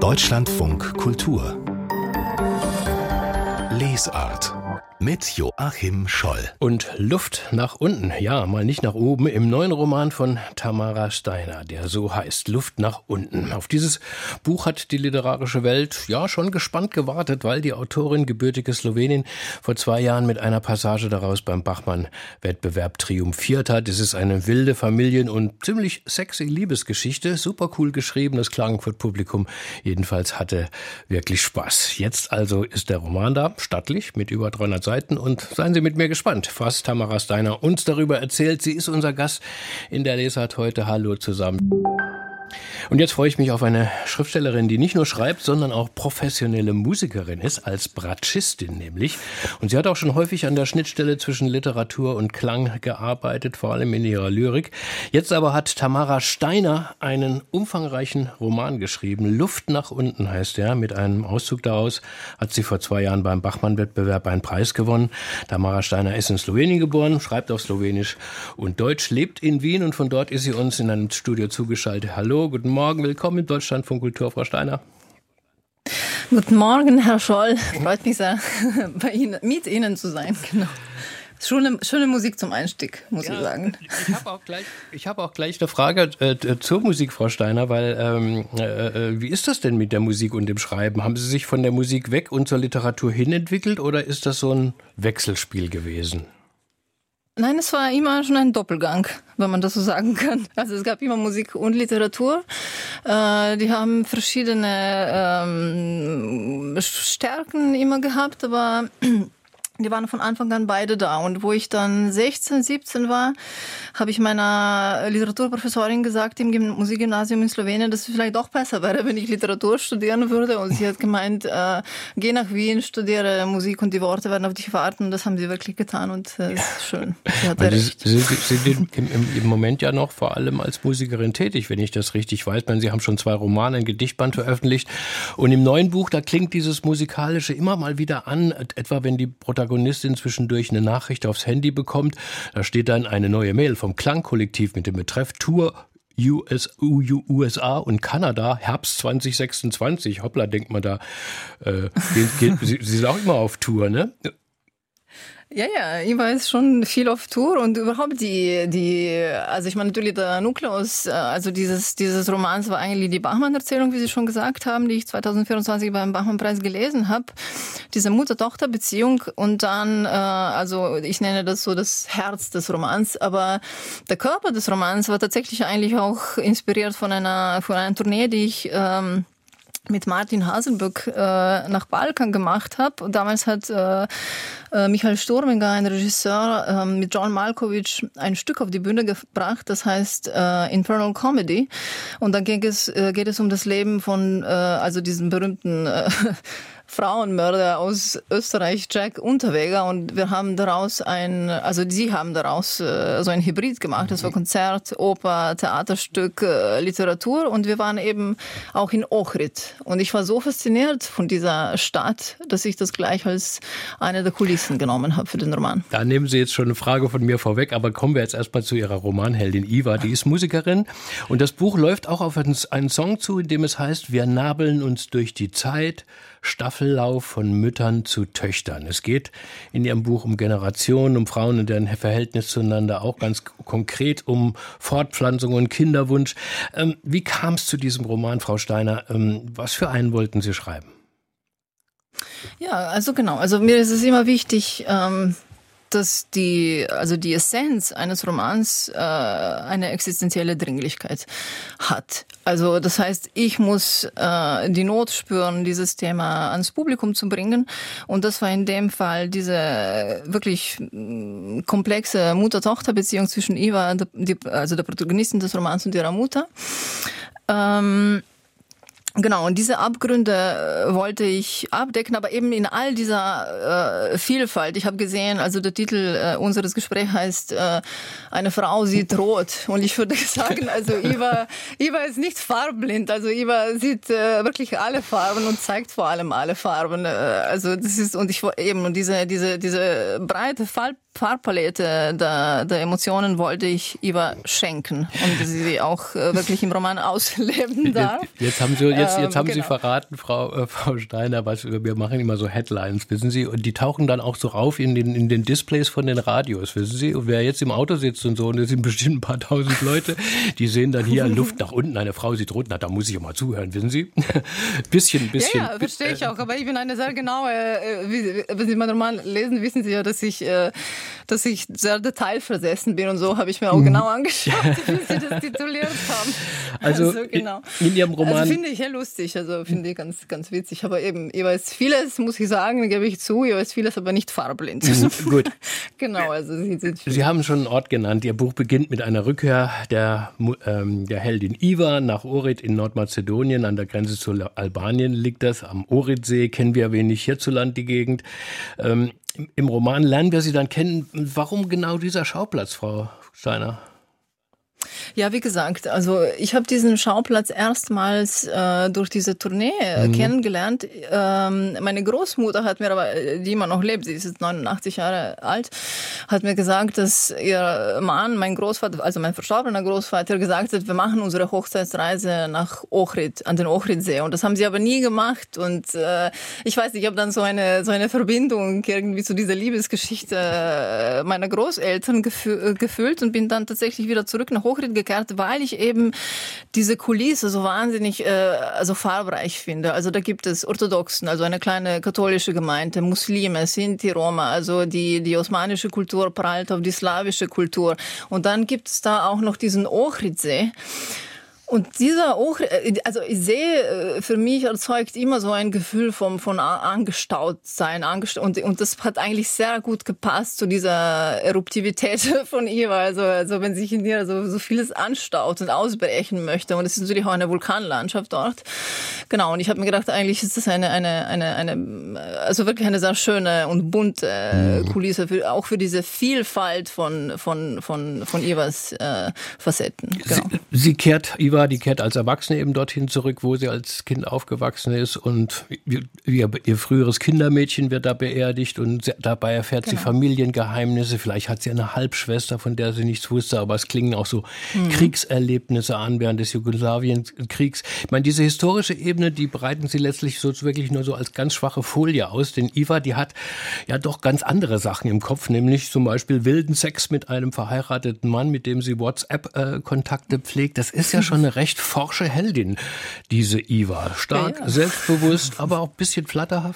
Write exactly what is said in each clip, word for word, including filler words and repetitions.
Deutschlandfunk Kultur Lesart mit Joachim Scholl. Und Luft nach unten, ja, mal nicht nach oben, im neuen Roman von Tamara Steiner, der so heißt, Luft nach unten. Auf dieses Buch hat die literarische Welt ja schon gespannt gewartet, weil die Autorin, gebürtige Slowenin, vor zwei Jahren mit einer Passage daraus beim Bachmann-Wettbewerb triumphiert hat. Es ist eine wilde Familien- und ziemlich sexy Liebesgeschichte, super cool geschrieben, das Klagenfurt-Publikum jedenfalls hatte wirklich Spaß. Jetzt also ist der Roman da, stattlich, mit über dreihundert Seiten. Und seien Sie mit mir gespannt, was Tamara Steiner uns darüber erzählt. Sie ist unser Gast in der Lesart heute. Hallo zusammen. Und jetzt freue ich mich auf eine Schriftstellerin, die nicht nur schreibt, sondern auch professionelle Musikerin ist, als Bratschistin nämlich. Und sie hat auch schon häufig an der Schnittstelle zwischen Literatur und Klang gearbeitet, vor allem in ihrer Lyrik. Jetzt aber hat Tamara Steiner einen umfangreichen Roman geschrieben. Luft nach unten heißt er. Mit einem Auszug daraus hat sie vor zwei Jahren beim Bachmann-Wettbewerb einen Preis gewonnen. Tamara Steiner ist in Slowenien geboren, schreibt auf Slowenisch und Deutsch, lebt in Wien und von dort ist sie uns in einem Studio zugeschaltet. Hallo, guten Morgen, willkommen in Deutschlandfunk Kultur, Frau Steiner. Guten Morgen, Herr Scholl. Freut mich sehr, bei Ihnen, mit Ihnen zu sein. Genau. Schöne, schöne Musik zum Einstieg, muss ja, ich sagen. Ich habe auch gleich, ich habe auch gleich eine Frage äh, zur Musik, Frau Steiner, weil ähm, äh, wie ist das denn mit der Musik und dem Schreiben? Haben Sie sich von der Musik weg und zur Literatur hin entwickelt oder ist das so ein Wechselspiel gewesen? Nein, es war immer schon ein Doppelgang, wenn man das so sagen kann. Also es gab immer Musik und Literatur. Äh, die haben verschiedene ähm, Stärken immer gehabt, aber die waren von Anfang an beide da. Und wo ich dann sechzehn, siebzehn war, habe ich meiner Literaturprofessorin gesagt im Musikgymnasium in Slowenien, dass es vielleicht doch besser wäre, wenn ich Literatur studieren würde. Und sie hat gemeint, äh, geh nach Wien, studiere Musik und die Worte werden auf dich warten. Und das haben sie wirklich getan und das ist schön. Sie hatte recht. Sie, Sie sind im, im Moment ja noch vor allem als Musikerin tätig, wenn ich das richtig weiß. Sie haben schon zwei Romane, ein Gedichtband veröffentlicht. Und im neuen Buch, da klingt dieses Musikalische immer mal wieder an, etwa wenn die Protagonistin zwischendurch eine Nachricht aufs Handy bekommt. Da steht dann eine neue Mail vom Klangkollektiv mit dem Betreff Tour U S, U S A und Kanada, Herbst zwanzig sechsundzwanzig. Hoppla, denkt man da. Äh, geht, geht, Sie, Sie sind auch immer auf Tour, ne? Ja, ja, ich war jetzt schon viel auf Tour und überhaupt die, die, also ich meine natürlich der Nukleus, also dieses, dieses Romans war eigentlich die Bachmann-Erzählung, wie Sie schon gesagt haben, die ich zwanzig vierundzwanzig beim Bachmann-Preis gelesen habe. Diese Mutter-Tochter-Beziehung und dann, also ich nenne das so das Herz des Romans, aber der Körper des Romans war tatsächlich eigentlich auch inspiriert von einer, von einer Tournee, die ich, ähm, mit Martin Haselböck äh, nach Balkan gemacht habe. Und damals hat äh, äh, Michael Sturminger, ein Regisseur, äh, mit John Malkovich ein Stück auf die Bühne gebracht, das heißt äh, Infernal Comedy. Und dann geht es, äh, geht es um das Leben von äh, also diesem berühmten äh, Frauenmörder aus Österreich, Jack Unterweger, und wir haben daraus ein, also sie haben daraus äh, so ein Hybrid gemacht. Das war Konzert, Oper, Theaterstück, äh, Literatur, und wir waren eben auch in Ohrid. Und ich war so fasziniert von dieser Stadt, dass ich das gleich als eine der Kulissen genommen habe für den Roman. Da nehmen Sie jetzt schon eine Frage von mir vorweg, aber kommen wir jetzt erstmal zu Ihrer Romanheldin Iva. Die ist Musikerin und das Buch läuft auch auf einen, einen Song zu, in dem es heißt, wir nabeln uns durch die Zeit, Staffellauf von Müttern zu Töchtern. Es geht in Ihrem Buch um Generationen, um Frauen und deren Verhältnis zueinander, auch ganz konkret um Fortpflanzung und Kinderwunsch. Ähm, wie kam es zu diesem Roman, Frau Steiner? Ähm, was für einen wollten Sie schreiben? Ja, also genau. Also mir ist es immer wichtig, ähm, dass die, also die Essenz eines Romans äh, eine existenzielle Dringlichkeit hat. Also das heißt, ich muss äh, die Not spüren, dieses Thema ans Publikum zu bringen. Und das war in dem Fall diese wirklich mh, komplexe Mutter-Tochter-Beziehung zwischen Iva, die, also der Protagonistin des Romans, und ihrer Mutter. Ähm, Genau, und diese Abgründe wollte ich abdecken, aber eben in all dieser äh, Vielfalt. Ich habe gesehen, also der Titel äh, unseres Gesprächs heißt äh, Eine Frau sieht rot. Und ich würde sagen, also Iva, Iva ist nicht farbenblind. Also Iva sieht äh, wirklich alle Farben und zeigt vor allem alle Farben. Äh, also das ist, und ich eben, und diese, diese, diese breite Farb Farbpalette der, der Emotionen wollte ich Iva schenken und sie auch äh, wirklich im Roman ausleben darf. Jetzt, jetzt haben Sie, jetzt, jetzt ähm, haben genau. Sie verraten, Frau, äh, Frau Steiner, was wir machen immer so Headlines, wissen Sie, und die tauchen dann auch so rauf in den, in den Displays von den Radios, wissen Sie, und wer jetzt im Auto sitzt und so, und das sind bestimmt ein paar tausend Leute, die sehen dann hier Luft nach unten, eine Frau sieht rot, na, da muss ich auch mal zuhören, wissen Sie? bisschen, bisschen. Ja, ja, verstehe ich auch, aber ich bin eine sehr genaue, äh, wie, wenn Sie meinen Roman lesen, wissen Sie ja, dass ich, äh, dass ich sehr detailversessen bin und so habe ich mir auch genau angeschaut, wie Sie das tituliert haben. Also, also genau. in, in Ihrem Roman... Also finde ich ja lustig, also finde ich ganz, ganz witzig, aber eben, ich weiß vieles, muss ich sagen, gebe ich zu, ich weiß vieles, aber nicht farblind. Gut. Genau, also Sie sind Sie haben schon einen Ort genannt. Ihr Buch beginnt mit einer Rückkehr der, ähm, der Heldin Iva nach Ohrid in Nordmazedonien. An der Grenze zu Albanien liegt das. Am Ohridsee kennen wir wenig hierzulande die Gegend. Ähm, Im Roman lernen wir sie dann kennen. Warum genau dieser Schauplatz, Frau Steiner? Ja, wie gesagt, also ich habe diesen Schauplatz erstmals äh, durch diese Tournee äh, mhm. kennengelernt. Ähm, meine Großmutter hat mir aber, die immer noch lebt, sie ist jetzt neunundachtzig Jahre alt, hat mir gesagt, dass ihr Mann, mein Großvater, also mein verstorbener Großvater, gesagt hat, wir machen unsere Hochzeitsreise nach Ohrid, an den Ohridsee. Und das haben sie aber nie gemacht. Und äh, ich weiß nicht, ich habe dann so eine so eine Verbindung irgendwie zu dieser Liebesgeschichte meiner Großeltern gefü- gefühlt und bin dann tatsächlich wieder zurück nach Ohrid gekehrt, weil ich eben diese Kulisse so wahnsinnig äh, also farbreich finde. Also da gibt es Orthodoxen, also eine kleine katholische Gemeinde, Muslime, Sinti, Roma, also die, die osmanische Kultur prallt auf die slawische Kultur. Und dann gibt es da auch noch diesen Ohridsee. Und dieser Ohrid, also ich sehe, für mich erzeugt immer so ein Gefühl vom, von angestaut sein, angestaut, und, und das hat eigentlich sehr gut gepasst zu dieser Eruptivität von ihr, also, also wenn sich in ihr so, so vieles anstaut und ausbrechen möchte, und es ist natürlich auch eine Vulkanlandschaft dort. Genau, und ich habe mir gedacht, eigentlich ist das eine, eine, eine, eine, also wirklich eine sehr schöne und bunte Kulisse, für, auch für diese Vielfalt von, von, von, von Ivas äh, Facetten. Genau. Sie, sie kehrt, Iva, die kehrt als Erwachsene eben dorthin zurück, wo sie als Kind aufgewachsen ist, und ihr, ihr früheres Kindermädchen wird da beerdigt und sie, dabei erfährt genau. sie Familiengeheimnisse. Vielleicht hat sie eine Halbschwester, von der sie nichts wusste, aber es klingen auch so mhm. Kriegserlebnisse an während des Jugoslawienkriegs. Ich meine, diese historische Ebene, die breiten sie letztlich so wirklich nur so als ganz schwache Folie aus, denn Iva, die hat ja doch ganz andere Sachen im Kopf, nämlich zum Beispiel wilden Sex mit einem verheirateten Mann, mit dem sie WhatsApp-Kontakte pflegt. Das ist ja schon eine recht forsche Heldin, diese Iva. Stark, ja, ja. selbstbewusst, aber auch ein bisschen flatterhaft.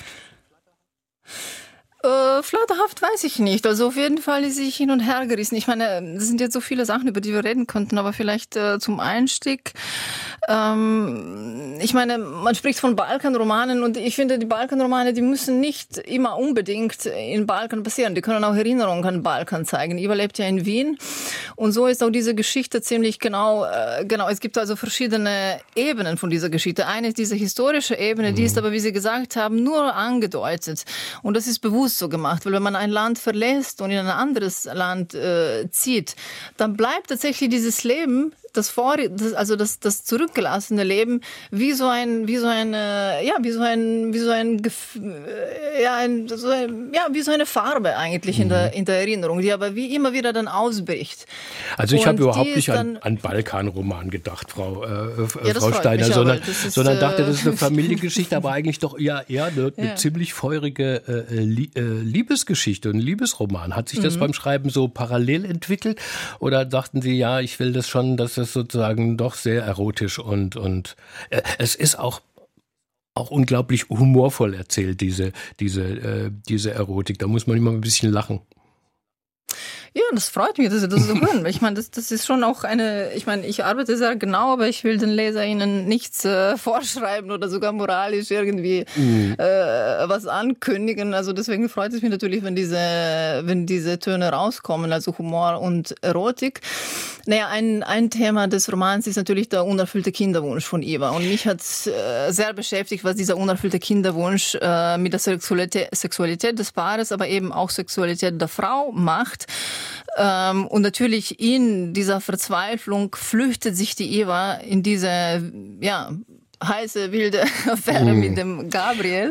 Äh, flatterhaft weiß ich nicht. Also auf jeden Fall ist sie hin und her gerissen. Ich meine, das sind jetzt so viele Sachen, über die wir reden könnten, aber vielleicht äh, zum Einstieg. Ähm, ich meine, man spricht von Balkanromanen, und ich finde, die Balkanromane, die müssen nicht immer unbedingt in Balkan passieren. Die können auch Erinnerungen an Balkan zeigen. Iva lebt ja in Wien, und so ist auch diese Geschichte ziemlich genau, äh, genau. Es gibt also verschiedene Ebenen von dieser Geschichte. Eine ist diese historische Ebene, die ist aber, wie Sie gesagt haben, nur angedeutet. Und das ist bewusst so gemacht, weil wenn man ein Land verlässt und in ein anderes Land äh, zieht, dann bleibt tatsächlich dieses Leben, das vor, das, also das, das zurückgelassene Leben, wie so ein, wie so eine, ja, wie so ein, wie so ein, ja, ein, so ein, ja, wie so eine Farbe eigentlich mhm. in der, in der Erinnerung, die aber wie immer wieder dann ausbricht. Also ich habe überhaupt nicht an, an Balkanroman gedacht, Frau, äh, ja, Frau Steiner, mich, sondern, ist, sondern dachte, das ist eine Familiengeschichte, aber eigentlich doch ja eher eine, eine ja. ziemlich feurige äh, Liebesgeschichte, ein Liebesroman. Hat sich das mhm. beim Schreiben so parallel entwickelt, oder dachten Sie, ja, ich will das schon, dass das sozusagen doch sehr erotisch und, und äh, es ist auch, auch unglaublich humorvoll erzählt, diese, diese, äh, diese Erotik. Da muss man immer ein bisschen lachen. Ja, das freut mich, dass Sie das so hören. Ich meine, das, das ist schon auch eine, ich meine, ich arbeite sehr genau, aber ich will den LeserInnen nichts äh, vorschreiben oder sogar moralisch irgendwie mhm. äh, was ankündigen. Also deswegen freut es mich natürlich, wenn diese, wenn diese Töne rauskommen, also Humor und Erotik. Naja, ein, ein Thema des Romans ist natürlich der unerfüllte Kinderwunsch von Iva. Und mich hat äh, sehr beschäftigt, was dieser unerfüllte Kinderwunsch äh, mit der Sexualität, Sexualität des Paares, aber eben auch Sexualität der Frau macht. Ähm, und natürlich in dieser Verzweiflung flüchtet sich die Eva in diese, ja, heiße, wilde Affäre mm. mit dem Gabriel.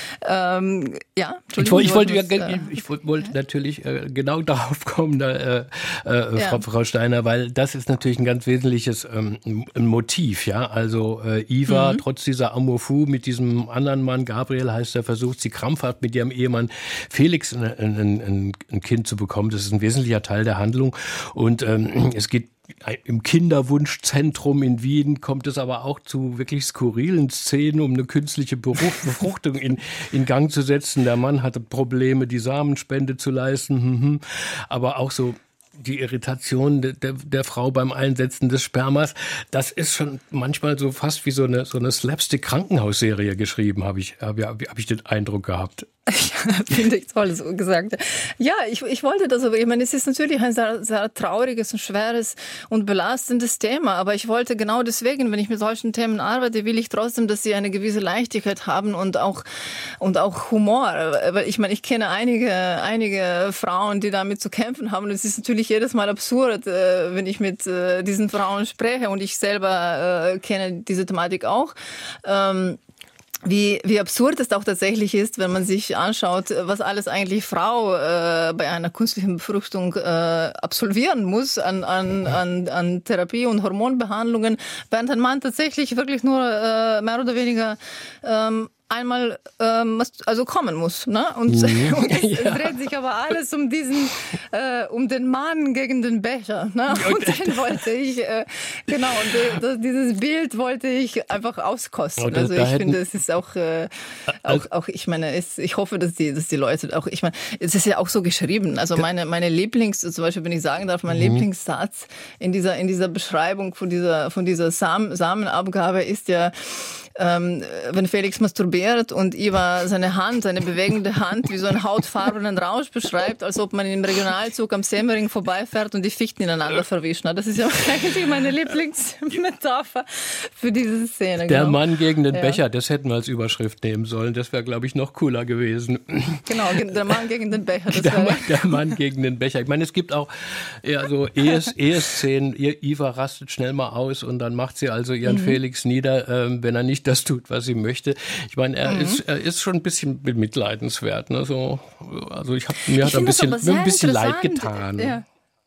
Ähm, ja, ich, wollte, ich, wollte, ja, äh, ich wollte natürlich äh, genau darauf kommen, da, äh, äh, ja. Frau, Frau Steiner, weil das ist natürlich ein ganz wesentliches ähm, ein Motiv. Ja, also äh, Iva, mhm. trotz dieser Amour fou mit diesem anderen Mann, Gabriel heißt er, versucht sie krampfhaft mit ihrem Ehemann Felix ein, ein, ein, ein Kind zu bekommen. Das ist ein wesentlicher Teil der Handlung und ähm, es geht im Kinderwunschzentrum in Wien kommt es aber auch zu wirklich skurrilen Szenen, um eine künstliche Befruchtung in, in Gang zu setzen. Der Mann hatte Probleme, die Samenspende zu leisten, aber auch so die Irritation der, der, der Frau beim Einsetzen des Spermas. Das ist schon manchmal so fast wie so eine, so eine Slapstick-Krankenhausserie geschrieben, habe ich, hab, hab ich den Eindruck gehabt. Ja, finde ich toll, so gesagt. Ja, ich, ich wollte das, aber ich meine, es ist natürlich ein sehr, sehr trauriges und schweres und belastendes Thema, aber ich wollte genau deswegen, wenn ich mit solchen Themen arbeite, will ich trotzdem, dass sie eine gewisse Leichtigkeit haben und auch, und auch Humor. Weil ich meine, ich kenne einige, einige Frauen, die damit zu kämpfen haben und es ist natürlich jedes Mal absurd, wenn ich mit diesen Frauen spreche und ich selber kenne diese Thematik auch. Ähm, Wie, wie absurd es auch tatsächlich ist, wenn man sich anschaut, was alles eigentlich Frau äh, bei einer künstlichen Befruchtung äh, absolvieren muss an, an, an, an Therapie und Hormonbehandlungen, während ein Mann tatsächlich wirklich nur äh, mehr oder weniger ähm, einmal ähm, also kommen muss, ne? Und, mhm. und es, ja. es dreht sich aber alles um diesen, äh, um den Mann gegen den Becher, ne? Und den wollte ich, äh, genau, und äh, dieses Bild wollte ich einfach auskosten. Oder also ich finde, es ist auch, äh, auch, auch, ich meine, es, ich hoffe, dass die, dass die Leute auch, ich meine, es ist ja auch so geschrieben. Also meine, meine Lieblings, zum Beispiel, wenn ich sagen darf, mein mhm. Lieblingssatz in dieser, in dieser Beschreibung von dieser, von dieser Samen, Samenabgabe ist ja, Ähm, wenn Felix masturbiert und Iva seine Hand, seine bewegende Hand wie so einen hautfarbenen Rausch beschreibt, als ob man im Regionalzug am Semmering vorbeifährt und die Fichten ineinander verwischen. Das ist ja eigentlich meine Lieblingsmetapher für diese Szene. Der genau. Mann gegen den ja. Becher, das hätten wir als Überschrift nehmen sollen. Das wäre, glaube ich, noch cooler gewesen. Genau, der Mann gegen den Becher. Das der, Mann, der Mann gegen den Becher. Ich meine, es gibt auch eher so Eheszenen. Iva rastet schnell mal aus und dann macht sie also ihren mhm. Felix nieder, ähm, wenn er nicht das tut, was sie möchte. Ich meine, er, mhm. ist, er ist schon ein bisschen mitleidenswert. Ne? So, also ich hab, mir hat er ein bisschen, mir ein bisschen leid getan. Ja.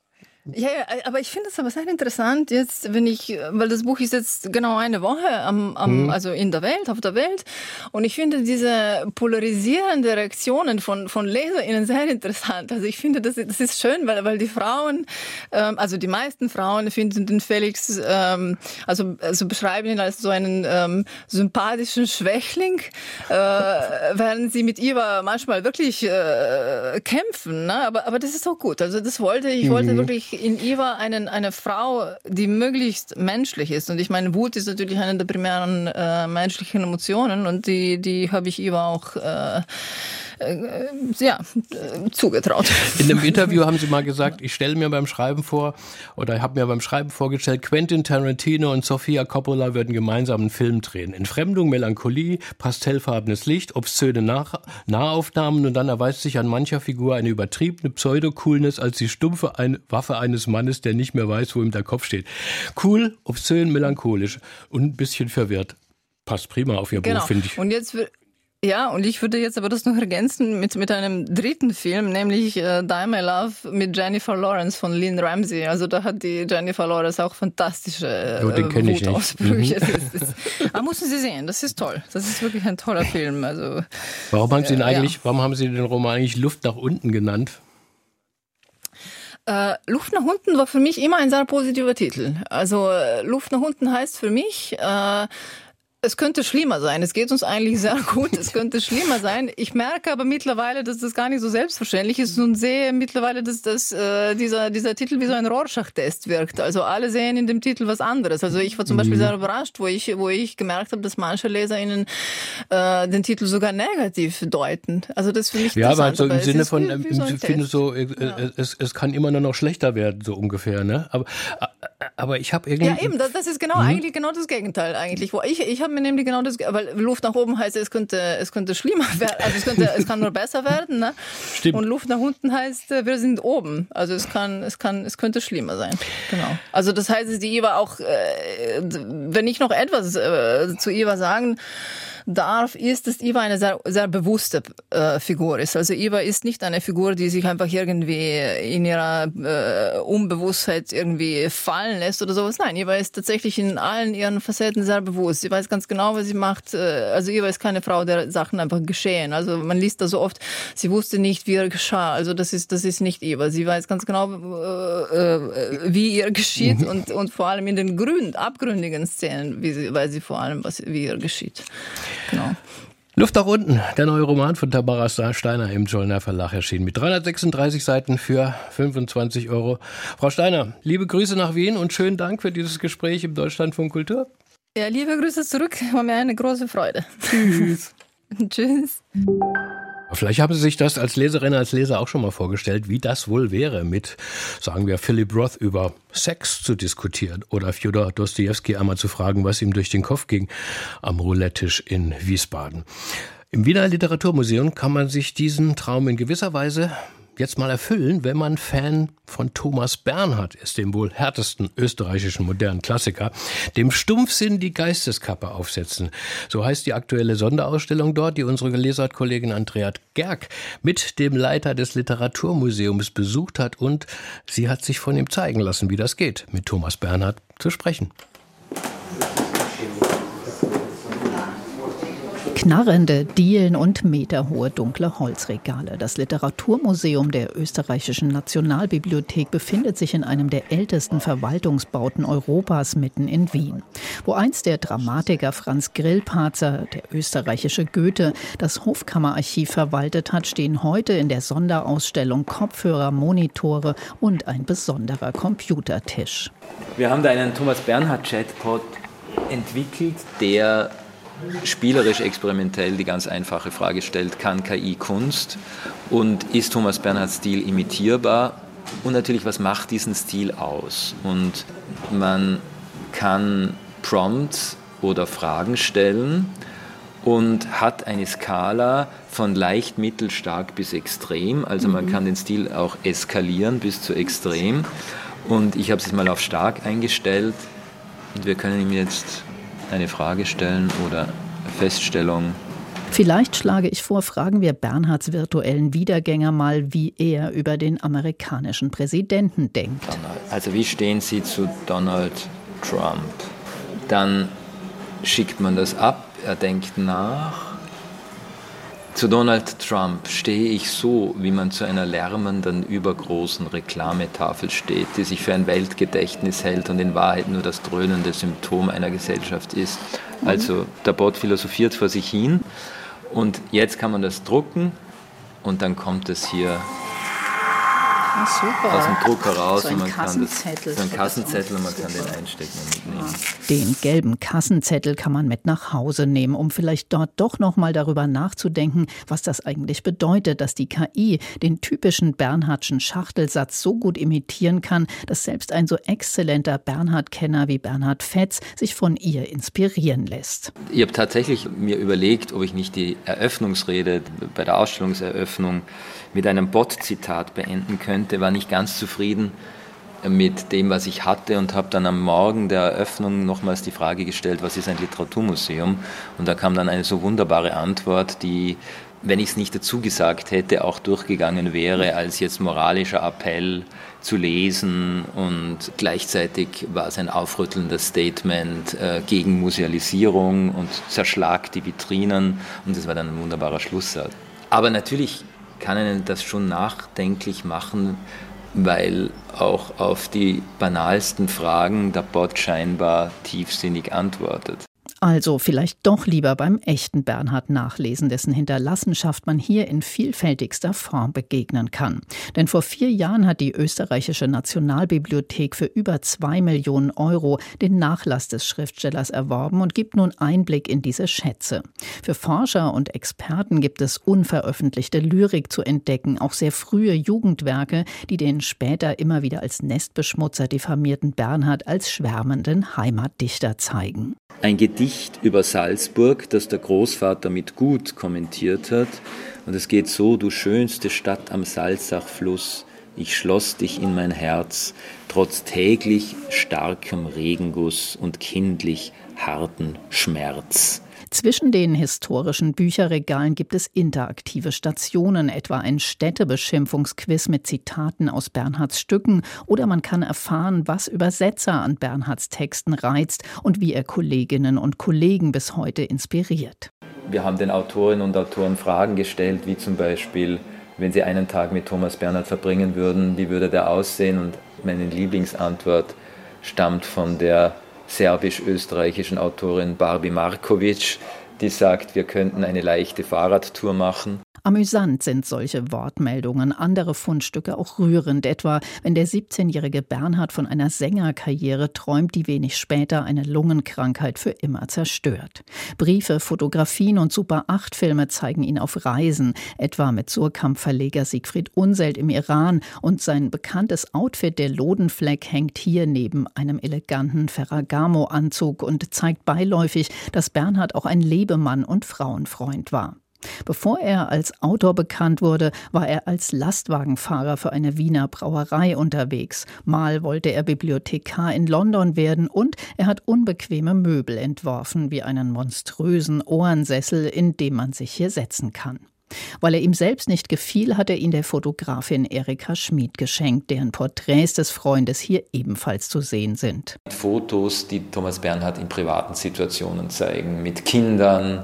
Ja, ja, aber ich finde es aber sehr interessant jetzt, wenn ich, weil das Buch ist jetzt genau eine Woche am, am, mhm. also in der Welt, auf der Welt, und ich finde diese polarisierende Reaktionen von von LeserInnen sehr interessant. Also ich finde, das, das ist schön, weil weil die Frauen, ähm, also die meisten Frauen finden den Felix, ähm, also also beschreiben ihn als so einen ähm, sympathischen Schwächling, äh, während sie mit Iva manchmal wirklich äh, kämpfen. Ne? Aber aber das ist auch gut. Also das wollte ich mhm. wollte wirklich in Iva einen, eine Frau, die möglichst menschlich ist. Und ich meine, Wut ist natürlich eine der primären äh, menschlichen Emotionen und die, die habe ich Iva auch äh, äh, ja, äh, zugetraut. In einem Interview haben Sie mal gesagt, ich stelle mir beim Schreiben vor, oder habe mir beim Schreiben vorgestellt, Quentin Tarantino und Sofia Coppola würden gemeinsam einen Film drehen. Entfremdung, Melancholie, pastellfarbenes Licht, obszöne Nach- Nahaufnahmen und dann erweist sich an mancher Figur eine übertriebene Pseudo-Coolness als die stumpfe eine Waffe eines Mannes, der nicht mehr weiß, wo ihm der Kopf steht. Cool, obszön, melancholisch und ein bisschen verwirrt. Passt prima auf Ihr genau. Buch, finde ich. Und jetzt Ja, und ich würde jetzt aber das noch ergänzen mit, mit einem dritten Film, nämlich äh, Die My Love mit Jennifer Lawrence von Lynn Ramsey. Also da hat die Jennifer Lawrence auch fantastische äh, oh, den kenn ich Wutausbrüche. Mhm. Das ist, das, müssen Sie sehen, das ist toll. Das ist wirklich ein toller Film. Also, warum haben Sie ihn äh, eigentlich, ja. warum haben Sie den Roman eigentlich Luft nach unten genannt? Äh, Luft nach unten war für mich immer ein sehr positiver Titel. Also äh, Luft nach unten heißt für mich, äh, es könnte schlimmer sein. Es geht uns eigentlich sehr gut. Es könnte schlimmer sein. Ich merke aber mittlerweile, dass das gar nicht so selbstverständlich ist und sehe mittlerweile, dass das, äh, dieser, dieser Titel wie so ein Rorschach-Test wirkt. Also alle sehen in dem Titel was anderes. Also ich war zum Beispiel sehr überrascht, wo ich, wo ich gemerkt habe, dass manche LeserInnen äh, den Titel sogar negativ deuten. Also das finde ich ja, aber so im aber Sinne von, wie, wie so ich finde so, äh, ja. es, es kann immer nur noch schlechter werden, so ungefähr, ne? Aber, aber ich habe irgendwie... Ja, eben, das, das ist genau, mhm. eigentlich genau das Gegenteil eigentlich. Wo ich, ich habe haben wir nämlich genau das, weil Luft nach oben heißt, es könnte, es könnte schlimmer werden, also es könnte, es kann nur besser werden, ne? Stimmt. Und Luft nach unten heißt, wir sind oben, also es kann, es kann, es könnte schlimmer sein, genau. Also das heißt, die Eva auch, äh, wenn ich noch etwas äh, zu Eva sagen darf, ist, dass Eva eine sehr, sehr bewusste äh, Figur ist. Also Eva ist nicht eine Figur, die sich einfach irgendwie in ihrer äh, Unbewusstheit irgendwie fallen lässt oder sowas. Nein, Eva ist tatsächlich in allen ihren Facetten sehr bewusst. Sie weiß ganz genau, was sie macht. Also Eva ist keine Frau, der Sachen einfach geschehen. Also man liest da so oft, sie wusste nicht, wie ihr geschah. Also das ist, das ist nicht Eva. Sie weiß ganz genau, äh, wie ihr geschieht und, und vor allem in den grünen, abgründigen Szenen, wie sie, weiß sie vor allem, was, wie ihr geschieht. Genau. Luft nach unten, der neue Roman von Tamara Steiner im Zollner Verlag erschienen mit dreihundertsechsunddreißig Seiten für fünfundzwanzig Euro. Frau Steiner, liebe Grüße nach Wien und schönen Dank für dieses Gespräch im Deutschlandfunk Kultur. Ja, liebe Grüße zurück, war mir eine große Freude. Tschüss. Tschüss. Vielleicht haben Sie sich das als Leserin, als Leser auch schon mal vorgestellt, wie das wohl wäre, mit, sagen wir, Philip Roth über Sex zu diskutieren oder Fjodor Dostojewski einmal zu fragen, was ihm durch den Kopf ging am Roulette-Tisch in Wiesbaden. Im Wiener Literaturmuseum kann man sich diesen Traum in gewisser Weise jetzt mal erfüllen, wenn man Fan von Thomas Bernhard ist, dem wohl härtesten österreichischen modernen Klassiker, dem Stumpfsinn die Geisteskappe aufsetzen. So heißt die aktuelle Sonderausstellung dort, die unsere Lesart-Kollegin Andrea Gerg mit dem Leiter des Literaturmuseums besucht hat, und sie hat sich von ihm zeigen lassen, wie das geht, mit Thomas Bernhard zu sprechen. Knarrende Dielen und meterhohe dunkle Holzregale. Das Literaturmuseum der Österreichischen Nationalbibliothek befindet sich in einem der ältesten Verwaltungsbauten Europas mitten in Wien. Wo einst der Dramatiker Franz Grillparzer, der österreichische Goethe, das Hofkammerarchiv verwaltet hat, stehen heute in der Sonderausstellung Kopfhörer, Monitore und ein besonderer Computertisch. Wir haben da einen Thomas Bernhard Chatbot entwickelt, der spielerisch experimentell die ganz einfache Frage stellt, kann K I Kunst und ist Thomas Bernhards Stil imitierbar? Und natürlich, was macht diesen Stil aus? Und man kann Prompts oder Fragen stellen und hat eine Skala von leicht, mittel, stark bis extrem. Also man kann den Stil auch eskalieren bis zu extrem. Und ich habe es mal auf stark eingestellt und wir können ihm jetzt eine Frage stellen oder Feststellung. Vielleicht schlage ich vor, fragen wir Bernhards virtuellen Wiedergänger mal, wie er über den amerikanischen Präsidenten denkt. Also wie stehen Sie zu Donald Trump? Dann schickt man das ab, er denkt nach. Zu Donald Trump stehe ich so, wie man zu einer lärmenden, übergroßen Reklametafel steht, die sich für ein Weltgedächtnis hält und in Wahrheit nur das dröhnende Symptom einer Gesellschaft ist. Also der Bot philosophiert vor sich hin und jetzt kann man das drucken und dann kommt es hier Ah, super. aus dem Drucker raus so ein und man kann das, Kassenzettel. so ein Kassenzettel und man kann den einstecken und mitnehmen. Den gelben Kassenzettel kann man mit nach Hause nehmen, um vielleicht dort doch noch mal darüber nachzudenken, was das eigentlich bedeutet, dass die K I den typischen Bernhardschen Schachtelsatz so gut imitieren kann, dass selbst ein so exzellenter Bernhard-Kenner wie Bernhard Fetz sich von ihr inspirieren lässt. Ich habe tatsächlich mir überlegt, ob ich nicht die Eröffnungsrede bei der Ausstellungseröffnung mit einem Bot-Zitat beenden könnte, war nicht ganz zufrieden mit dem, was ich hatte und habe dann am Morgen der Eröffnung nochmals die Frage gestellt, was ist ein Literaturmuseum? Und da kam dann eine so wunderbare Antwort, die, wenn ich es nicht dazu gesagt hätte, auch durchgegangen wäre als jetzt moralischer Appell zu lesen, und gleichzeitig war es ein aufrüttelndes Statement äh, gegen Musealisierung und zerschlagt die Vitrinen, und das war dann ein wunderbarer Schlusssatz. Aber natürlich kann einen das schon nachdenklich machen, weil auch auf die banalsten Fragen der Bot scheinbar tiefsinnig antwortet. Also vielleicht doch lieber beim echten Bernhard nachlesen, dessen Hinterlassenschaft man hier in vielfältigster Form begegnen kann. Denn vor vier Jahren hat die österreichische Nationalbibliothek für über zwei Millionen Euro den Nachlass des Schriftstellers erworben und gibt nun Einblick in diese Schätze. Für Forscher und Experten gibt es unveröffentlichte Lyrik zu entdecken, auch sehr frühe Jugendwerke, die den später immer wieder als Nestbeschmutzer diffamierten Bernhard als schwärmenden Heimatdichter zeigen. Ein Gedicht Gedicht über Salzburg, das der Großvater mit Gut kommentiert hat. Und es geht so: Du schönste Stadt am Salzachfluss, ich schloss dich in mein Herz, trotz täglich starkem Regenguss und kindlich harten Schmerz. Zwischen den historischen Bücherregalen gibt es interaktive Stationen, etwa ein Städtebeschimpfungsquiz mit Zitaten aus Bernhards Stücken, oder man kann erfahren, was Übersetzer an Bernhards Texten reizt und wie er Kolleginnen und Kollegen bis heute inspiriert. Wir haben den Autorinnen und Autoren Fragen gestellt, wie zum Beispiel: Wenn Sie einen Tag mit Thomas Bernhard verbringen würden, wie würde der aussehen? Und meine Lieblingsantwort stammt von der serbisch-österreichischen Autorin Barbie Markovic, die sagt, wir könnten eine leichte Fahrradtour machen. Amüsant sind solche Wortmeldungen, andere Fundstücke auch rührend, etwa wenn der siebzehnjährige Bernhard von einer Sängerkarriere träumt, die wenig später eine Lungenkrankheit für immer zerstört. Briefe, Fotografien und Super acht Filme zeigen ihn auf Reisen, etwa mit Surkamp-Verleger Siegfried Unseld im Iran, und sein bekanntes Outfit, der Lodenfleck, hängt hier neben einem eleganten Ferragamo-Anzug und zeigt beiläufig, dass Bernhard auch ein Lebemann und Frauenfreund war. Bevor er als Autor bekannt wurde, war er als Lastwagenfahrer für eine Wiener Brauerei unterwegs. Mal wollte er Bibliothekar in London werden und er hat unbequeme Möbel entworfen, wie einen monströsen Ohrensessel, in dem man sich hier setzen kann. Weil er ihm selbst nicht gefiel, hat er ihn der Fotografin Erika Schmid geschenkt, deren Porträts des Freundes hier ebenfalls zu sehen sind. Fotos, die Thomas Bernhard in privaten Situationen zeigen, mit Kindern,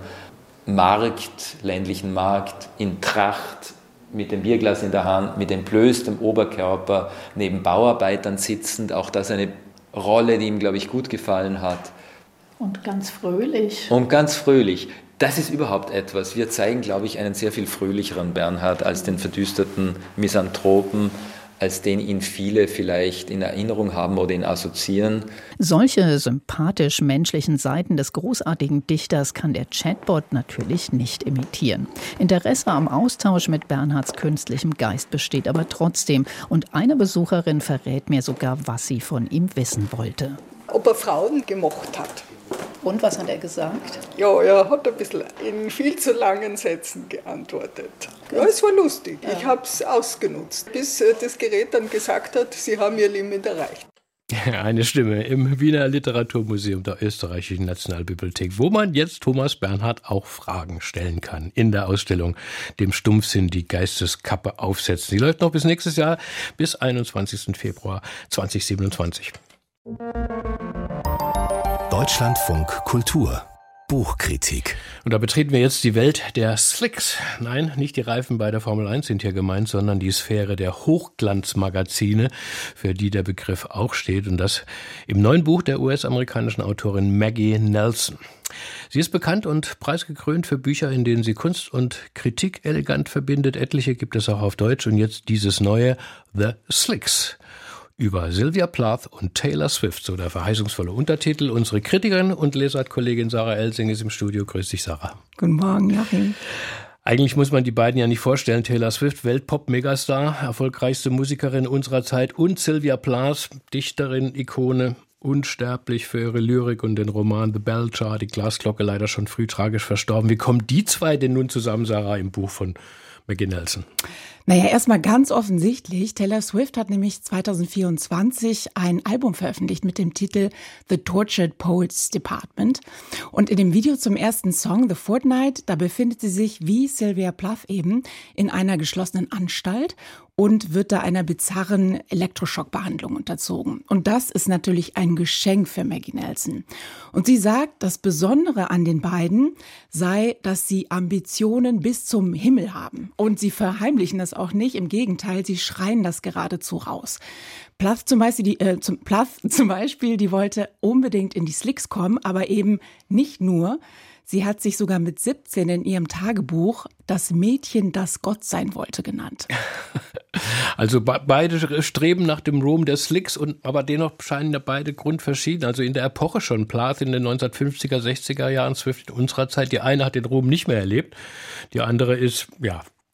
Markt, ländlichen Markt, in Tracht, mit dem Bierglas in der Hand, mit entblößtem Oberkörper, neben Bauarbeitern sitzend. Auch das eine Rolle, die ihm, glaube ich, gut gefallen hat. Und ganz fröhlich. Und ganz fröhlich. Das ist überhaupt etwas. Wir zeigen, glaube ich, einen sehr viel fröhlicheren Bernhard als den verdüsterten Misanthropen, als den ihn viele vielleicht in Erinnerung haben oder ihn assoziieren. Solche sympathisch-menschlichen Seiten des großartigen Dichters kann der Chatbot natürlich nicht imitieren. Interesse am Austausch mit Bernhards künstlichem Geist besteht aber trotzdem. Und eine Besucherin verrät mir sogar, was sie von ihm wissen wollte. Ob er Frauen gemocht hat. Und was hat er gesagt? Ja, er hat ein bisschen in viel zu langen Sätzen geantwortet. Ja, es war lustig. Ja. Ich habe es ausgenutzt, bis das Gerät dann gesagt hat, Sie haben Ihr Limit erreicht. Eine Stimme im Wiener Literaturmuseum der Österreichischen Nationalbibliothek, wo man jetzt Thomas Bernhard auch Fragen stellen kann in der Ausstellung Dem Stumpfsinn die Geisteskappe aufsetzen. Die läuft noch bis nächstes Jahr, bis einundzwanzigsten Februar zweitausendsiebenundzwanzig. Deutschlandfunk Kultur Buchkritik. Und da betreten wir jetzt die Welt der Slicks. Nein, nicht die Reifen bei der Formel eins sind hier gemeint, sondern die Sphäre der Hochglanzmagazine, für die der Begriff auch steht. Und das im neuen Buch der U S-amerikanischen Autorin Maggie Nelson. Sie ist bekannt und preisgekrönt für Bücher, in denen sie Kunst und Kritik elegant verbindet. Etliche gibt es auch auf Deutsch. Und jetzt dieses neue The Slicks. Über Sylvia Plath und Taylor Swift, so der verheißungsvolle Untertitel. Unsere Kritikerin und Lesartkollegin Sarah Elsing ist im Studio. Grüß dich, Sarah. Guten Morgen, Joachim. Eigentlich muss man die beiden ja nicht vorstellen. Taylor Swift, Weltpop-Megastar, erfolgreichste Musikerin unserer Zeit, und Sylvia Plath, Dichterin, Ikone, unsterblich für ihre Lyrik und den Roman The Bell Jar, die Glasglocke, leider schon früh tragisch verstorben. Wie kommen die zwei denn nun zusammen, Sarah, im Buch von Maggie Nelson? Naja, erstmal ganz offensichtlich. Taylor Swift hat nämlich zweitausendvierundzwanzig ein Album veröffentlicht mit dem Titel The Tortured Poets Department. Und in dem Video zum ersten Song, The Fortnight, da befindet sie sich, wie Sylvia Plath eben, in einer geschlossenen Anstalt und wird da einer bizarren Elektroschockbehandlung unterzogen. Und das ist natürlich ein Geschenk für Maggie Nelson. Und sie sagt, das Besondere an den beiden sei, dass sie Ambitionen bis zum Himmel haben. Und sie verheimlichen das auch nicht. Im Gegenteil, sie schreien das geradezu raus. Plath zum Beispiel, die, äh, zum, Plath zum Beispiel, die wollte unbedingt in die Slicks kommen, aber eben nicht nur. Sie hat sich sogar mit siebzehn in ihrem Tagebuch das Mädchen, das Gott sein wollte, genannt. Also be- beide streben nach dem Ruhm der Slicks, und aber dennoch scheinen ja beide grundverschieden. Also in der Epoche schon, Plath in den neunzehnhundertfünfziger, sechziger Jahren, Swift in unserer Zeit. Die eine hat den Ruhm nicht mehr erlebt, die andere ist, ja,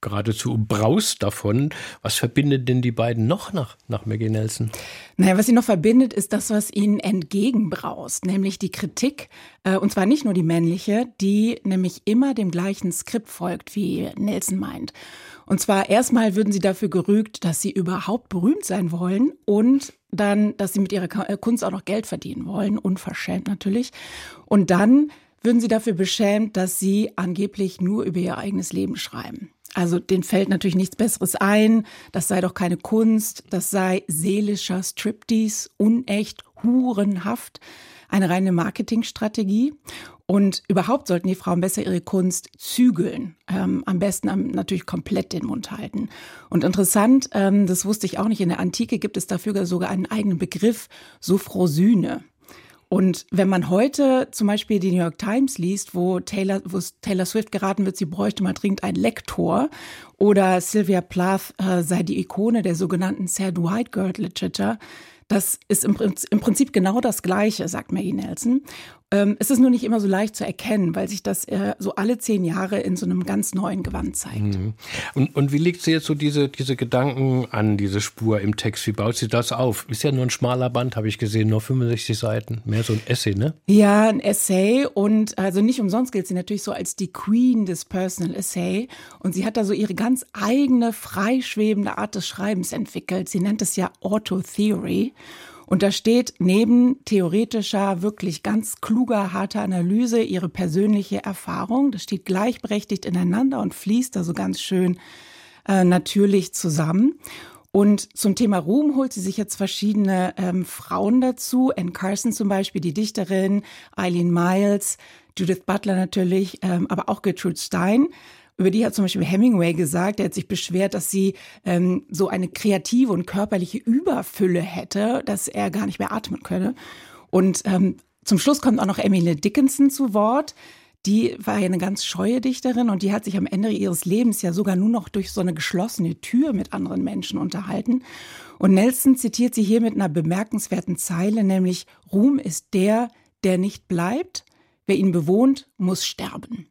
geradezu braust davon. Was verbindet denn die beiden noch nach, nach Maggie Nelson? Naja, was sie noch verbindet, ist das, was ihnen entgegenbraust, nämlich die Kritik, äh, und zwar nicht nur die männliche, die nämlich immer dem gleichen Skript folgt, wie Nelson meint. Und zwar erstmal würden sie dafür gerügt, dass sie überhaupt berühmt sein wollen und dann, dass sie mit ihrer Kunst auch noch Geld verdienen wollen, unverschämt natürlich. Und dann würden sie dafür beschämt, dass sie angeblich nur über ihr eigenes Leben schreiben. Also denen fällt natürlich nichts Besseres ein, das sei doch keine Kunst, das sei seelischer Striptease, unecht, hurenhaft, eine reine Marketingstrategie. Und überhaupt sollten die Frauen besser ihre Kunst zügeln, ähm, am besten am, natürlich komplett den Mund halten. Und interessant, ähm, das wusste ich auch nicht, in der Antike gibt es dafür sogar einen eigenen Begriff, Sophrosyne. Und wenn man heute zum Beispiel die New York Times liest, wo Taylor, wo Taylor Swift geraten wird, sie bräuchte mal dringend einen Lektor, oder Sylvia Plath äh, sei die Ikone der sogenannten Sad White Girl Literature, das ist im, im Prinzip genau das Gleiche, sagt Maggie Nelson. Ähm, es ist nur nicht immer so leicht zu erkennen, weil sich das äh, so alle zehn Jahre in so einem ganz neuen Gewand zeigt. Mhm. Und, und wie legt sie jetzt so diese, diese Gedanken an, diese Spur im Text? Wie baut sie das auf? Ist ja nur ein schmaler Band, habe ich gesehen, nur fünfundsechzig Seiten. Mehr so ein Essay, ne? Ja, ein Essay. Und also nicht umsonst gilt sie natürlich so als die Queen des Personal Essay. Und sie hat da so ihre ganz eigene, freischwebende Art des Schreibens entwickelt. Sie nennt es ja Auto-Theory. Und da steht neben theoretischer, wirklich ganz kluger, harter Analyse ihre persönliche Erfahrung. Das steht gleichberechtigt ineinander und fließt da so ganz schön äh, natürlich zusammen. Und zum Thema Ruhm holt sie sich jetzt verschiedene ähm, Frauen dazu. Anne Carson zum Beispiel, die Dichterin, Eileen Miles, Judith Butler natürlich, ähm, aber auch Gertrude Stein. Über die hat zum Beispiel Hemingway gesagt, er hat sich beschwert, dass sie ähm, so eine kreative und körperliche Überfülle hätte, dass er gar nicht mehr atmen könne. Und ähm, zum Schluss kommt auch noch Emily Dickinson zu Wort. Die war ja eine ganz scheue Dichterin und die hat sich am Ende ihres Lebens ja sogar nur noch durch so eine geschlossene Tür mit anderen Menschen unterhalten. Und Nelson zitiert sie hier mit einer bemerkenswerten Zeile, nämlich: Ruhm ist der, der nicht bleibt. Wer ihn bewohnt, muss sterben.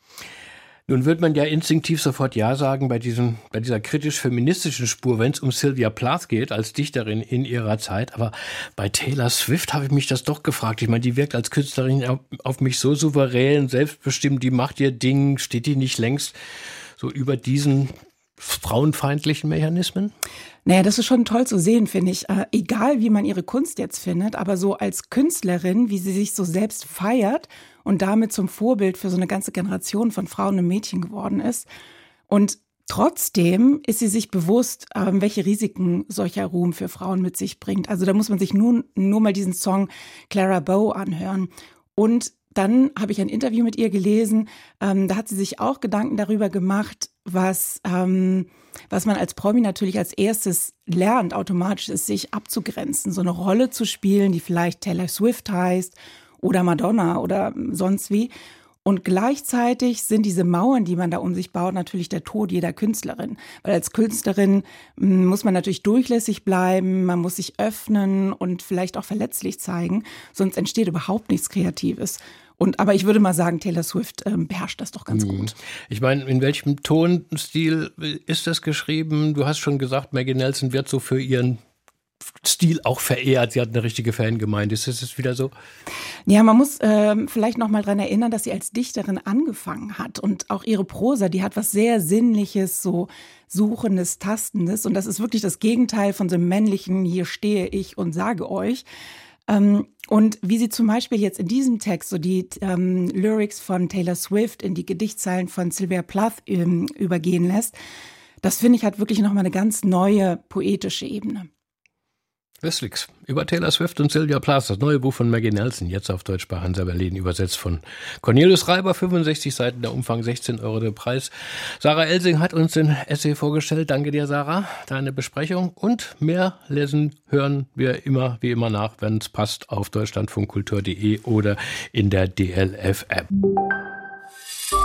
Nun wird man ja instinktiv sofort Ja sagen bei, diesem, bei dieser kritisch-feministischen Spur, wenn es um Sylvia Plath geht, als Dichterin in ihrer Zeit. Aber bei Taylor Swift habe ich mich das doch gefragt. Ich meine, die wirkt als Künstlerin auf mich so souverän, selbstbestimmt, die macht ihr Ding, steht die nicht längst so über diesen frauenfeindlichen Mechanismen? Naja, das ist schon toll zu sehen, finde ich. Äh, egal, wie man ihre Kunst jetzt findet, aber so als Künstlerin, wie sie sich so selbst feiert und damit zum Vorbild für so eine ganze Generation von Frauen und Mädchen geworden ist. Und trotzdem ist sie sich bewusst, äh, welche Risiken solcher Ruhm für Frauen mit sich bringt. Also da muss man sich nun nur mal diesen Song Clara Bow anhören. Und dann habe ich ein Interview mit ihr gelesen, ähm, da hat sie sich auch Gedanken darüber gemacht, was, ähm, was man als Promi natürlich als erstes lernt, automatisch ist, sich abzugrenzen, so eine Rolle zu spielen, die vielleicht Taylor Swift heißt oder Madonna oder sonst wie. Und gleichzeitig sind diese Mauern, die man da um sich baut, natürlich der Tod jeder Künstlerin. Weil als Künstlerin muss man natürlich durchlässig bleiben, man muss sich öffnen und vielleicht auch verletzlich zeigen, sonst entsteht überhaupt nichts Kreatives. Und, aber ich würde mal sagen, Taylor Swift ähm, beherrscht das doch ganz gut. Ich meine, in welchem Tonstil ist das geschrieben? Du hast schon gesagt, Maggie Nelson wird so für ihren Stil auch verehrt. Sie hat eine richtige Fangemeinde. Ist das wieder so? Ja, man muss ähm, vielleicht noch mal dran erinnern, dass sie als Dichterin angefangen hat. Und auch ihre Prosa, die hat was sehr Sinnliches, so Suchendes, Tastendes. Und das ist wirklich das Gegenteil von so einem männlichen, hier stehe ich und sage euch. Ähm, und wie sie zum Beispiel jetzt in diesem Text so die ähm, Lyrics von Taylor Swift in die Gedichtzeilen von Sylvia Plath ähm, übergehen lässt, das finde ich hat wirklich nochmal eine ganz neue poetische Ebene. Westwix über Taylor Swift und Sylvia Plath, das neue Buch von Maggie Nelson, jetzt auf Deutsch bei Hansa Berlin, übersetzt von Cornelius Reiber, fünfundsechzig Seiten, der Umfang sechzehn Euro der Preis. Sarah Elsing hat uns den Essay vorgestellt. Danke dir, Sarah, deine Besprechung. Und mehr lesen, hören wir immer, wie immer nach, wenn es passt, auf deutschlandfunkkultur punkt de oder in der D L F-App.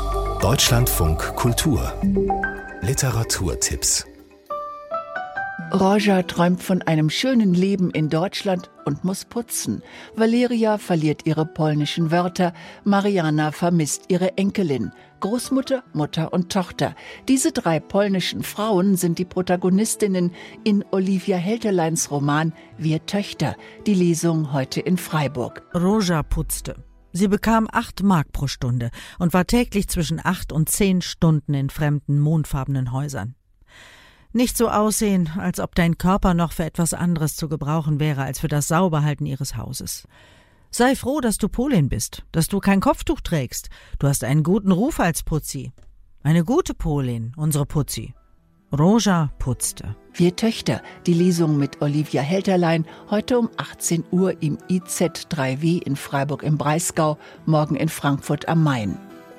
Deutschlandfunk Kultur. Literaturtipps. Roger träumt von einem schönen Leben in Deutschland und muss putzen. Valeria verliert ihre polnischen Wörter. Mariana vermisst ihre Enkelin. Großmutter, Mutter und Tochter. Diese drei polnischen Frauen sind die Protagonistinnen in Olivia Helterleins Roman Wir Töchter. Die Lesung heute in Freiburg. Roja putzte. Sie bekam acht Mark pro Stunde und war täglich zwischen acht und zehn Stunden in fremden, mondfarbenen Häusern. Nicht so aussehen, als ob dein Körper noch für etwas anderes zu gebrauchen wäre als für das Sauberhalten ihres Hauses. Sei froh, dass du Polin bist, dass du kein Kopftuch trägst. Du hast einen guten Ruf als Putzi. Eine gute Polin, unsere Putzi. Roja putzte. Wir Töchter, die Lesung mit Olivia Helterlein, heute um achtzehn Uhr im I Z drei W in Freiburg im Breisgau, morgen in Frankfurt am Main.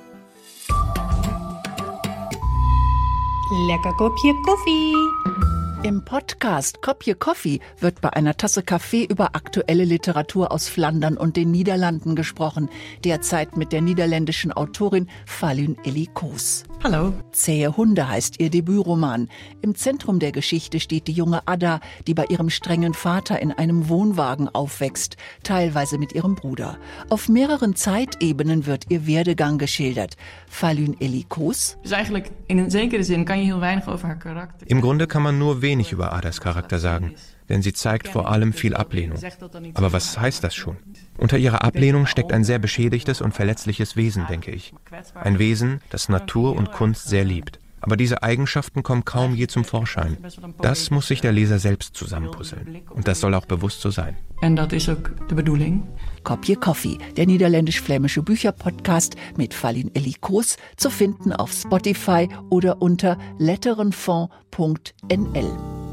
Lecker Kopje Kaffee. Im Podcast Kopje Koffie wird bei einer Tasse Kaffee über aktuelle Literatur aus Flandern und den Niederlanden gesprochen. Derzeit mit der niederländischen Autorin Falun Elikoos. Hallo. Zähe Hunde heißt ihr Debütroman. Im Zentrum der Geschichte steht die junge Ada, die bei ihrem strengen Vater in einem Wohnwagen aufwächst, teilweise mit ihrem Bruder. Auf mehreren Zeitebenen wird ihr Werdegang geschildert. Falun Elikoos. Dus eigenlijk in een zekere zin kan je heel weinig over haar karakter. Im Grunde kann man nur wenig über Adas Charakter sagen, denn sie zeigt vor allem viel Ablehnung. Aber was heißt das schon? Unter ihrer Ablehnung steckt ein sehr beschädigtes und verletzliches Wesen, denke ich. Ein Wesen, das Natur und Kunst sehr liebt. Aber diese Eigenschaften kommen kaum je zum Vorschein. Das muss sich der Leser selbst zusammenpuzzeln. Und das soll auch bewusst so sein. En dat is ook de bedoeling. Kopje Koffie, der niederländisch-flämische Bücherpodcast mit Falun Elikoos, zu finden auf Spotify oder unter letterenfond punkt n l.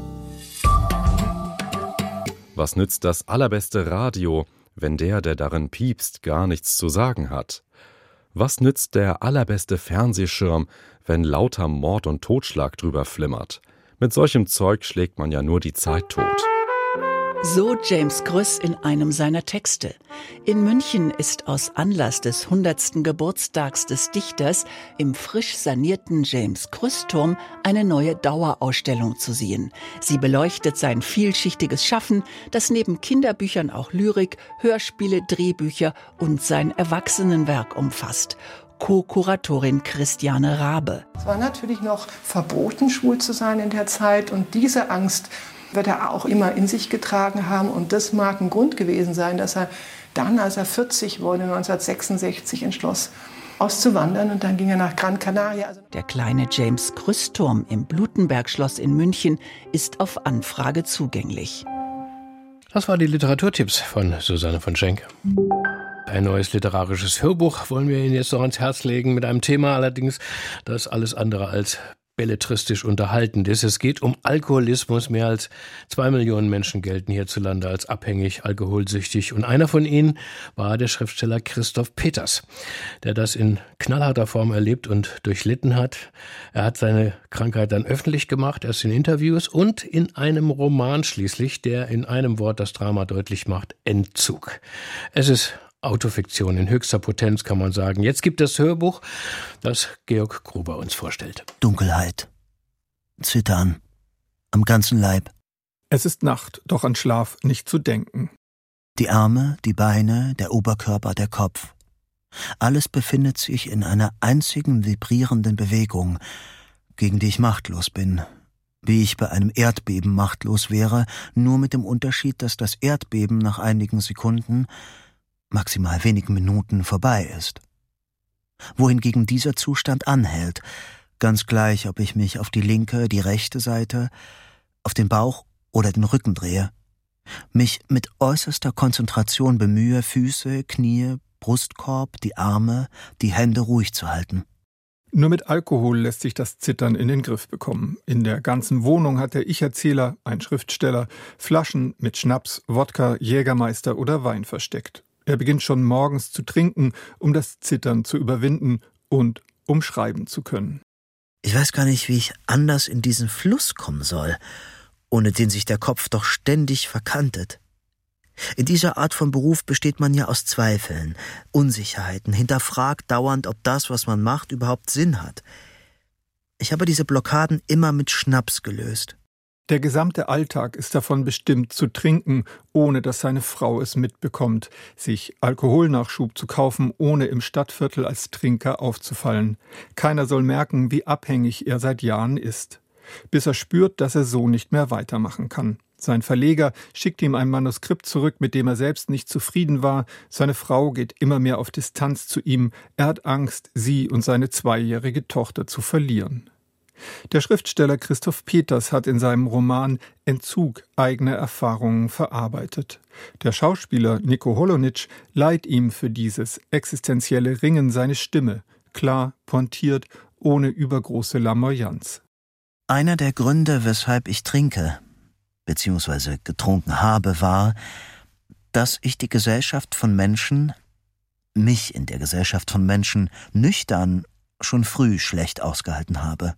Was nützt das allerbeste Radio, wenn der, der darin piepst, gar nichts zu sagen hat? Was nützt der allerbeste Fernsehschirm, wenn lauter Mord und Totschlag drüber flimmert? Mit solchem Zeug schlägt man ja nur die Zeit tot. So James Krüss in einem seiner Texte. In München ist aus Anlass des hundertsten Geburtstags des Dichters im frisch sanierten James-Krüss-Turm eine neue Dauerausstellung zu sehen. Sie beleuchtet sein vielschichtiges Schaffen, das neben Kinderbüchern auch Lyrik, Hörspiele, Drehbücher und sein Erwachsenenwerk umfasst. Co-Kuratorin Christiane Rabe. Es war natürlich noch verboten, schwul zu sein in der Zeit, und diese Angst wird er auch immer in sich getragen haben, und das mag ein Grund gewesen sein, dass er dann, als er vierzig wurde, neunzehnhundertsechsundsechzig entschloss, auszuwandern, und dann ging er nach Gran Canaria. Also der kleine James-Krüss-Turm im Blutenberg-Schloss in München ist auf Anfrage zugänglich. Das waren die Literaturtipps von Susanne von Schenk. Ein neues literarisches Hörbuch wollen wir Ihnen jetzt noch ans Herz legen, mit einem Thema allerdings, das alles andere als belletristisch unterhaltend ist. Es geht um Alkoholismus. Mehr als zwei Millionen Menschen gelten hierzulande als abhängig, alkoholsüchtig. Und einer von ihnen war der Schriftsteller Christoph Peters, der das in knallharter Form erlebt und durchlitten hat. Er hat seine Krankheit dann öffentlich gemacht, erst in Interviews und in einem Roman schließlich, der in einem Wort das Drama deutlich macht: Entzug. Es ist Autofiktion in höchster Potenz, kann man sagen. Jetzt gibt es das Hörbuch, das Georg Gruber uns vorstellt. Dunkelheit. Zittern. Am ganzen Leib. Es ist Nacht, doch an Schlaf nicht zu denken. Die Arme, die Beine, der Oberkörper, der Kopf. Alles befindet sich in einer einzigen vibrierenden Bewegung, gegen die ich machtlos bin. Wie ich bei einem Erdbeben machtlos wäre, nur mit dem Unterschied, dass das Erdbeben nach einigen Sekunden, maximal wenigen Minuten vorbei ist. Wohingegen dieser Zustand anhält, ganz gleich, ob ich mich auf die linke, die rechte Seite, auf den Bauch oder den Rücken drehe, mich mit äußerster Konzentration bemühe, Füße, Knie, Brustkorb, die Arme, die Hände ruhig zu halten. Nur mit Alkohol lässt sich das Zittern in den Griff bekommen. In der ganzen Wohnung hat der Ich-Erzähler, ein Schriftsteller, Flaschen mit Schnaps, Wodka, Jägermeister oder Wein versteckt. Er beginnt schon morgens zu trinken, um das Zittern zu überwinden und um schreiben zu können. Ich weiß gar nicht, wie ich anders in diesen Fluss kommen soll, ohne den sich der Kopf doch ständig verkantet. In dieser Art von Beruf besteht man ja aus Zweifeln, Unsicherheiten, hinterfragt dauernd, ob das, was man macht, überhaupt Sinn hat. Ich habe diese Blockaden immer mit Schnaps gelöst. Der gesamte Alltag ist davon bestimmt, zu trinken, ohne dass seine Frau es mitbekommt, sich Alkoholnachschub zu kaufen, ohne im Stadtviertel als Trinker aufzufallen. Keiner soll merken, wie abhängig er seit Jahren ist. Bis er spürt, dass er so nicht mehr weitermachen kann. Sein Verleger schickt ihm ein Manuskript zurück, mit dem er selbst nicht zufrieden war. Seine Frau geht immer mehr auf Distanz zu ihm. Er hat Angst, sie und seine zweijährige Tochter zu verlieren. Der Schriftsteller Christoph Peters hat in seinem Roman Entzug eigene Erfahrungen verarbeitet. Der Schauspieler Niko Holonitsch leiht ihm für dieses existenzielle Ringen seine Stimme, klar, pointiert, ohne übergroße Lamoyanz. Einer der Gründe, weshalb ich trinke, beziehungsweise getrunken habe, war, dass ich die Gesellschaft von Menschen, mich in der Gesellschaft von Menschen, nüchtern schon früh schlecht ausgehalten habe.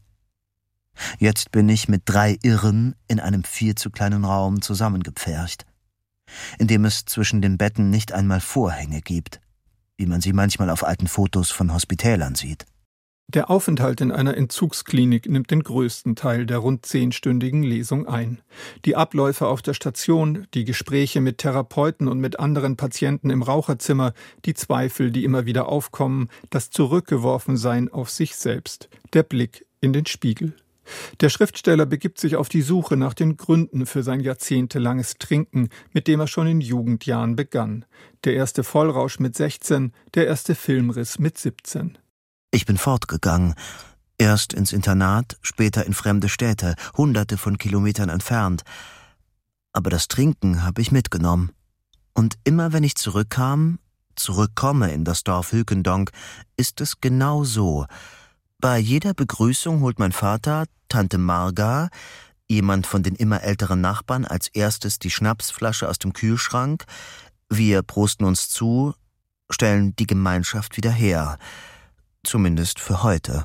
Jetzt bin ich mit drei Irren in einem viel zu kleinen Raum zusammengepfercht, in dem es zwischen den Betten nicht einmal Vorhänge gibt, wie man sie manchmal auf alten Fotos von Hospitälern sieht. Der Aufenthalt in einer Entzugsklinik nimmt den größten Teil der rund zehnstündigen Lesung ein. Die Abläufe auf der Station, die Gespräche mit Therapeuten und mit anderen Patienten im Raucherzimmer, die Zweifel, die immer wieder aufkommen, das Zurückgeworfensein auf sich selbst, der Blick in den Spiegel. Der Schriftsteller begibt sich auf die Suche nach den Gründen für sein jahrzehntelanges Trinken, mit dem er schon in Jugendjahren begann. Der erste Vollrausch mit sechzehn, der erste Filmriss mit siebzehn. Ich bin fortgegangen, erst ins Internat, später in fremde Städte, hunderte von Kilometern entfernt. Aber das Trinken habe ich mitgenommen. Und immer wenn ich zurückkam, zurückkomme in das Dorf Hülkendonk, ist es genau so. Bei jeder Begrüßung holt mein Vater, Tante Marga, jemand von den immer älteren Nachbarn, als erstes die Schnapsflasche aus dem Kühlschrank. Wir prosten uns zu, stellen die Gemeinschaft wieder her. Zumindest für heute.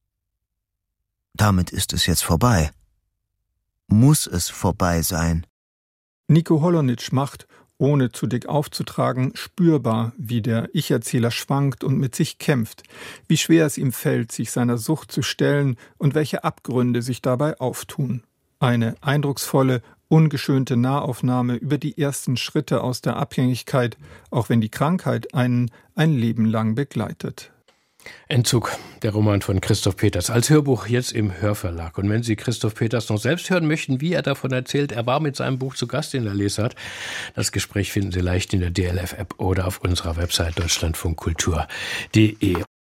Damit ist es jetzt vorbei. Muss es vorbei sein. Niko Holonitsch macht, ohne zu dick aufzutragen, spürbar, wie der Ich-Erzähler schwankt und mit sich kämpft, wie schwer es ihm fällt, sich seiner Sucht zu stellen und welche Abgründe sich dabei auftun. Eine eindrucksvolle, ungeschönte Nahaufnahme über die ersten Schritte aus der Abhängigkeit, auch wenn die Krankheit einen ein Leben lang begleitet. Entzug, der Roman von Christoph Peters, als Hörbuch jetzt im Hörverlag. Und wenn Sie Christoph Peters noch selbst hören möchten, wie er davon erzählt, er war mit seinem Buch zu Gast in der Lesart. Das Gespräch finden Sie leicht in der D L F-App oder auf unserer Website deutschlandfunkkultur punkt de.